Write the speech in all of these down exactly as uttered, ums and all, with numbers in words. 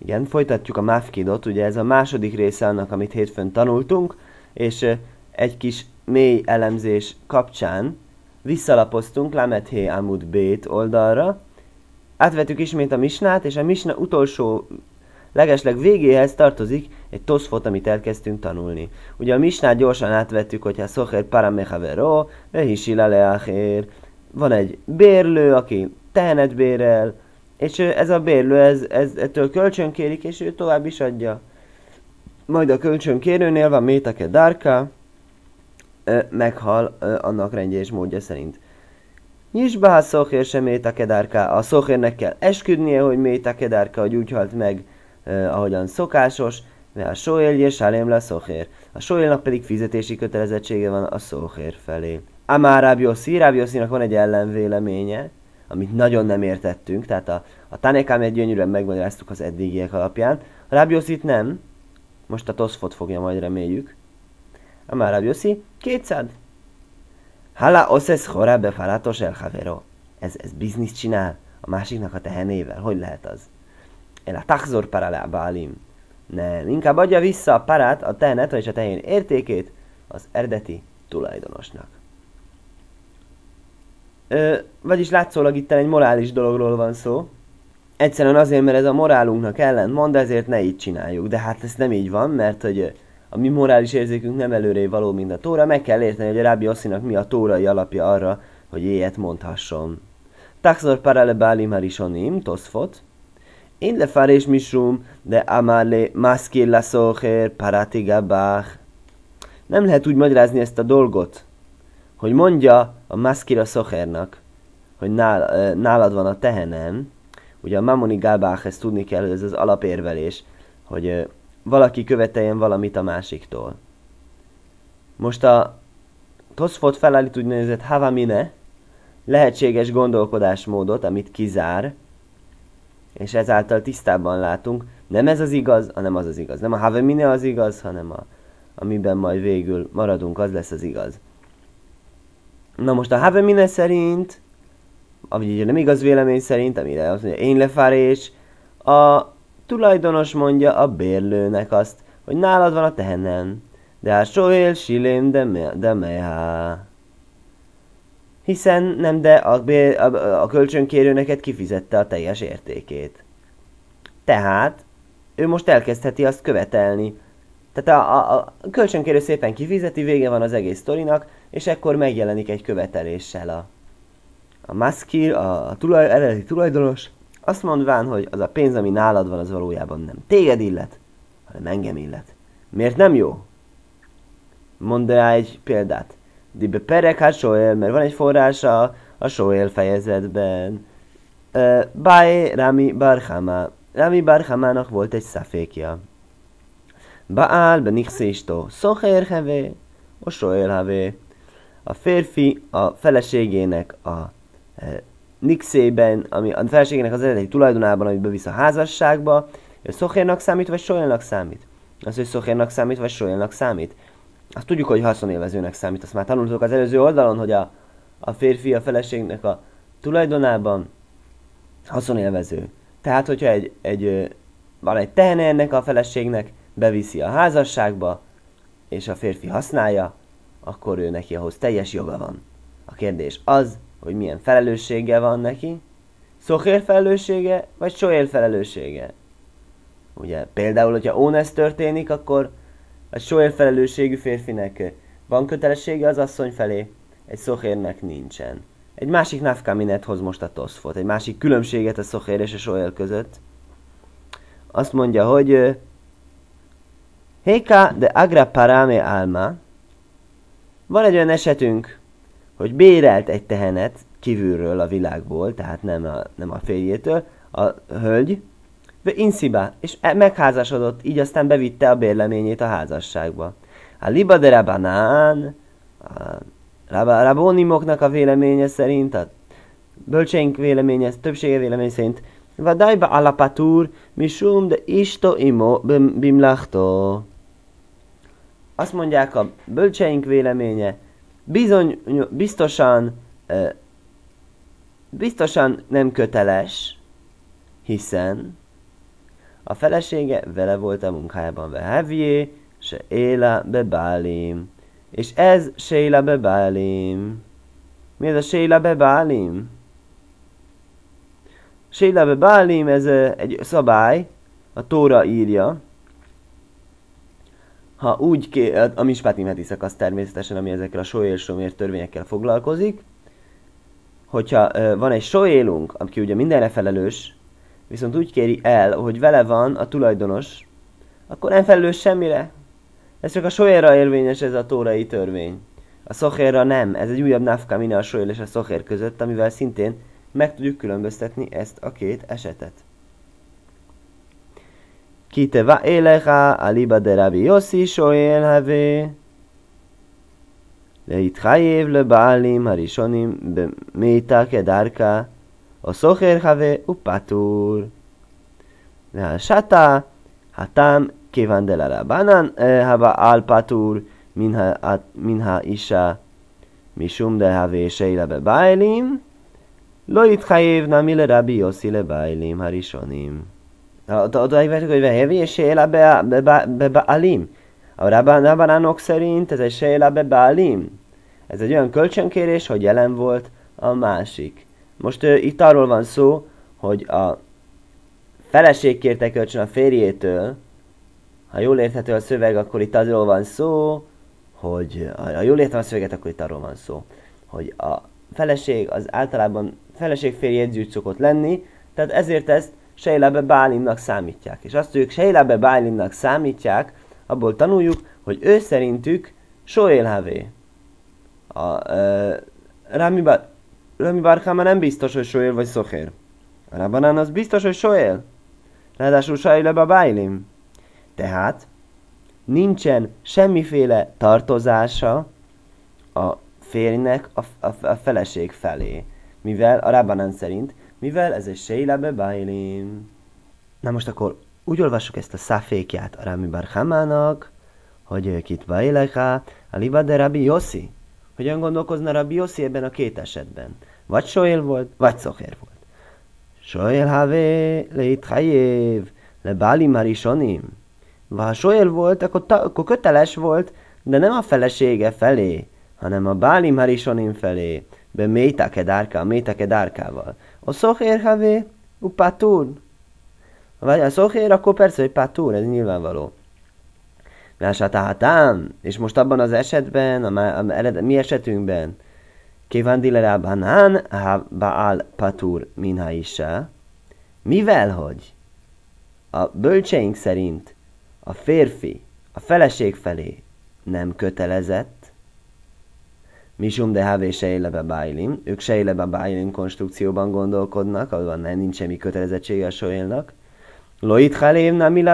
Igen, folytatjuk a Mafkidot, ugye ez a második része annak, amit hétfőn tanultunk, és egy kis mély elemzés kapcsán visszalapoztunk Lamet Hé Amud Bét oldalra, átvettük ismét a misnát, és a misna utolsó legesleg végéhez tartozik egy toszfot, amit elkezdtünk tanulni. Ugye a misnát gyorsan átvettük, hogyha Szocher Paramechavero, Vehisila Leachér, van egy bérlő, aki tehenet bérel, és ez a bérlő ez, ez, ettől kölcsönkérik, és ő tovább is adja. Majd a kölcsönkérőnél van Métake Dárka, meghal annak rendje és módja szerint. Nyisbá Szocher sem Métake Dárka, a Szochernek kell esküdnie, hogy Métake Dárka, hogy úgy halt meg, eh, ahogyan szokásos, mert a Soél Sálém le Szocher. A Soélnak pedig fizetési kötelezettsége van a Szocher felé. Amár Ráb Yossi, Ráb Yossinak van egy ellenvéleménye, amit nagyon nem értettünk, tehát a, a Tanekám egy gyönyörűen megmagyaráztuk az eddigiek alapján. A Ráb Yossit nem, most a Toszfot fogja majd reméljük. Amár Ráb Yossi, kétszád. Hala oszesz horá befalátos el havero. Ez, ez bizniszt csinál a másiknak a tehenével. Hogy lehet az? El a tachzor paralá bálim. Nem, inkább adja vissza a parát, a tehenet, és a tehén értékét az eredeti tulajdonosnak. Ö, vagyis látszólag itt egy morális dologról van szó. Egyszerűen azért, mert ez a morálunknak ellent mond, ezért ne így csináljuk. De hát ez nem így van, mert hogy a mi morális érzékünk nem előré való, mint a Tóra. Meg kell érteni, hogy a Rábi Yossinak mi a tórai alapja arra, hogy ilyet mondhasson. Taxor parale bálim harisonim, Toszfot. Én lefárés misrum, de amále maszkir la szocher parati gabach. Nem lehet úgy magyarázni ezt a dolgot, hogy mondja a maszkir a szochernak, hogy nál, nálad van a tehenem. Ugye a mamoni gabach, ezt tudni kell, hogy ez az alapérvelés, hogy valaki követeljen valamit a másiktól. Most a Toszfot felállít úgynevezett havamine, lehetséges gondolkodásmódot, amit kizár, és ezáltal tisztában látunk, nem ez az igaz, hanem az az igaz. Nem a havamine az igaz, hanem a, amiben majd végül maradunk, az lesz az igaz. Na most a havamine szerint, ami nem igaz vélemény szerint, amire azt mondja, én lefárés, a tulajdonos mondja a bérlőnek azt, hogy nálad van a tehenem, de a soél silém de mehá. Hiszen nem, de a, bér, a, a kölcsönkérő neked kifizette a teljes értékét. Tehát ő most elkezdheti azt követelni. Tehát a, a, a kölcsönkérő szépen kifizeti, vége van az egész sztorinak, és ekkor megjelenik egy követeléssel a, a maszkir, a, a tulaj, eredeti tulajdonos, azt mondván, hogy az a pénz, ami nálad van, az valójában nem téged illet, hanem engem illet. Miért nem jó? Mondd rá egy példát. Dibe perek hát soél, mert van egy forrása a soél fejezetben. Uh, Baé Rami Barhama. Rami Barhamának volt egy szafékja. Baál benikszéstó szohér hevé, a soél hevé. A férfi a feleségének a uh, nixében, ami a feleségének az eredeti tulajdonában, amit bevisz a házasságba, szokérnak számít, vagy soélnak számít? Az, hogy szokérnak számít, vagy soélnak számít? Azt tudjuk, hogy haszonélvezőnek számít. Azt már tanultuk az előző oldalon, hogy a, a férfi a feleségnek a tulajdonában haszonélvező. Tehát, hogyha egy, egy, van egy tehene ennek a feleségnek, beviszi a házasságba, és a férfi használja, akkor ő neki ahhoz teljes joga van. A kérdés az, hogy milyen felelőssége van neki, szokér felelőssége, vagy soér felelőssége. Ugye, például, hogyha ónesz történik, akkor a soér felelősségű férfinek van kötelessége az asszony felé, egy szokérnek nincsen. Egy másik nafkaminet hoz most a Toszfot, egy másik különbséget a szokér és a soér között. Azt mondja, hogy Héka de agra parame alma. Van egy olyan esetünk, hogy bérelt egy tehenet kívülről a világból, tehát nem a, nem a férjétől, a hölgy, de insziba, és megházasodott, így aztán bevitte a bérleményét a házasságba. A liba de rabanán, a rabonimoknak a véleménye szerint, a bölcseink véleménye, többsége vélemény szerint, vadajba alapatur, misum de isto imo bimlachto. Azt mondják a bölcseink véleménye, bizony, biztosan, biztosan nem köteles, hiszen a felesége vele volt a munkájában. Vehevjé, se éla bebálim. És ez séla bebálim. Mi ez a séla bebálim? Séla bebálim, ez egy szabály, a Tóra írja, ha úgy, ké, a Mispátim heti szakasz természetesen, ami ezekkel a sóél-somér törvényekkel foglalkozik, hogyha ö, van egy sóélunk, aki ugye mindenre felelős, viszont úgy kéri el, hogy vele van a tulajdonos, akkor nem felelős semmire. Ez csak a sóélra érvényes ez a tórai törvény. A szokérra nem. Ez egy újabb nafkamina a sóél és a szokér között, amivel szintén meg tudjuk különböztetni ezt a két esetet. Kiteva élecha aliba de Rabbi Yossi sóél havé להתחייב לבעלים הראשונים במיתה כדרכה, או סוחר חווה ופטור. והשתה, הטעם כיוון דלרבנן הבעל פטור מן האישה, משום דהווה שיילה בבעלים, לא יתחייב נמי לרבי יוסי לבעלים הראשונים. odaig vettük, hogy vehevi és séla bebálim. A rabbanánok szerint ez egy séla bebálim. Ez egy olyan kölcsönkérés, hogy jelen volt a másik. Most uh, itt arról van szó, hogy a feleség kérte kölcsön a férjétől. Ha jól érthető a szöveg, akkor itt arról van szó, hogy ha jól értem a szöveget, akkor itt arról van szó, hogy a feleség az általában feleség-férj jegyzőt szokott lenni, tehát ezért ezt Sejlábe Bálimnak számítják. És azt ők Sejlábe Bálimnak számítják, abból tanuljuk, hogy ő szerintük Sóél Havé. A uh, Rami, Bar- Rami Barkama nem biztos, hogy Sóél vagy Szokér. A Rabbanán az biztos, hogy Sóél. Ráadásul Sejlábe Bálim. Tehát nincsen semmiféle tartozása a férjnek a, a, a feleség felé. Mivel a Rabbanán szerint, mivel ez egy Sejlábe Bálim. Na most akkor úgy olvassuk ezt a szafékját a Rami Bar Hamának, hogy kit bailecha, a liba de Rabbi Yossi. Hogyan gondolkozna Rabbi Yossi ebben a két esetben? Vagy Sóél volt, vagy Szokér volt. Sóél havé leitchayev, le Bálim harishonim. Ha Sóél volt, akkor, ta, akkor köteles volt, de nem a felesége felé, hanem a Bálim harishonim felé. Be méta kedárka, méta kedárkával. A Szokér havé, upatur. Vagy a Szokér, akkor persze, hogy patur, ez nyilvánvaló. Vásátálhatám, és most abban az esetben, a, a, a mi esetünkben, Kiván dilerában ha baal patur minha isha, mivel hogy a bölcseink szerint a férfi a feleség felé nem kötelezett, misum de havé sejlebe bájlim, ők sejlebe bájlim konstrukcióban gondolkodnak, ahol nincs semmi kötelezettsége a sóélnak, Lo yitchayev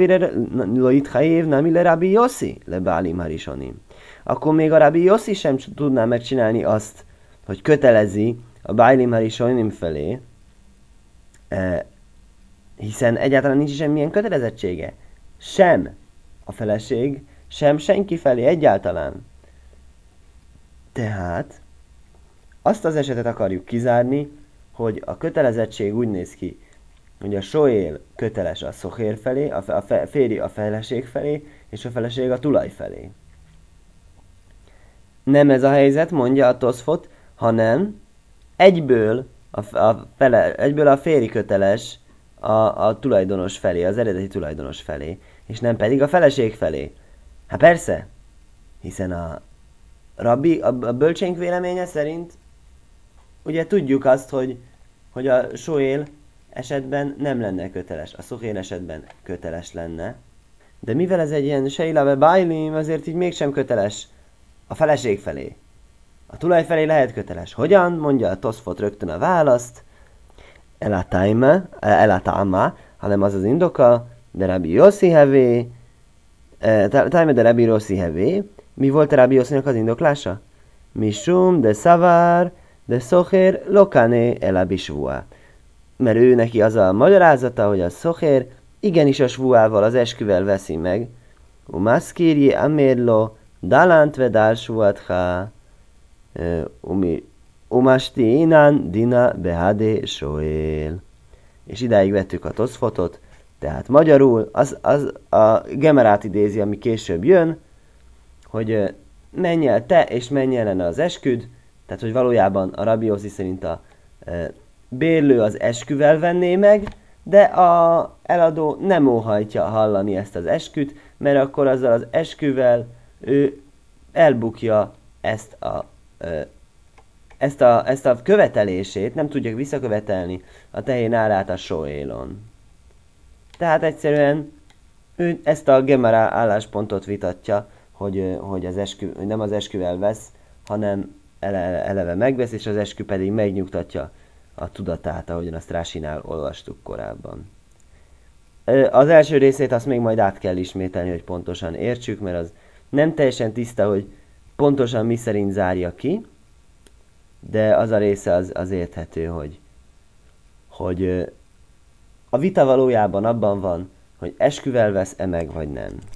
nami le Rabbi Yossi le Bálim harishonim. Akkor még a Rabbi Yossi sem tudná megcsinálni azt, hogy kötelezi a Bálim harishonim felé, eh, hiszen egyáltalán nincs semmilyen kötelezettsége. Sem a feleség, sem senki felé egyáltalán. Tehát azt az esetet akarjuk kizárni, hogy a kötelezettség úgy néz ki, hogy a sóél köteles a szokér felé, a, a férj a feleség felé, és a feleség a tulaj felé. Nem ez a helyzet, mondja a Toszfot, hanem egyből a, a, fele, egyből a férj köteles a, a tulajdonos felé, az eredeti tulajdonos felé, és nem pedig a feleség felé. Hát persze, hiszen a rabbi, a, a bölcsénk véleménye szerint ugye tudjuk azt, hogy, hogy a sóél esetben nem lenne köteles, a szokér esetben köteles lenne. De mivel ez egy ilyen sejlave bájlim, azért így mégsem köteles a feleség felé. A tulaj felé lehet köteles. Hogyan? Mondja a Toszfot rögtön a választ. Elatájma, elatáma, hanem az az indoka, de Rabbi Yossi hevé, tájma de Rabbi Yossi hevé. Mi volt a Rabbi Yossinak az indoklása? Misum de szavar, de szokér lokane elabisvua. Mert ő neki az a magyarázata, hogy a szokér igenis a svúával, az esküvel veszi meg. Umaszkirji amérlo, dalant vedál svuatha, umasti inan dina behade soél. És idáig vettük a Toszfotot, Tehát magyarul az, az a Gemerát idézi, ami később jön, hogy menj el te, és menj ellene az esküd, tehát hogy valójában a Rabbi Yossi szerint a e, bérlő az esküvel venné meg, de a eladó nem óhajtja hallani ezt az esküt, mert akkor azzal az esküvel ő elbukja ezt a, e, ezt a, ezt a követelését, nem tudja visszakövetelni a tehén árát a soélon. Tehát egyszerűen ő ezt a Gemara álláspontot vitatja, hogy, hogy, az eskü, hogy nem az esküvel vesz, hanem ele, eleve megvesz, és az eskü pedig megnyugtatja a tudatát, ahogyan azt Rásinál olvastuk korábban. Az első részét azt még majd át kell ismételni, hogy pontosan értsük, mert az nem teljesen tiszta, hogy pontosan mi szerint zárja ki, de az a része az, az érthető, hogy, hogy a vita valójában abban van, hogy esküvel vesz-e meg, vagy nem.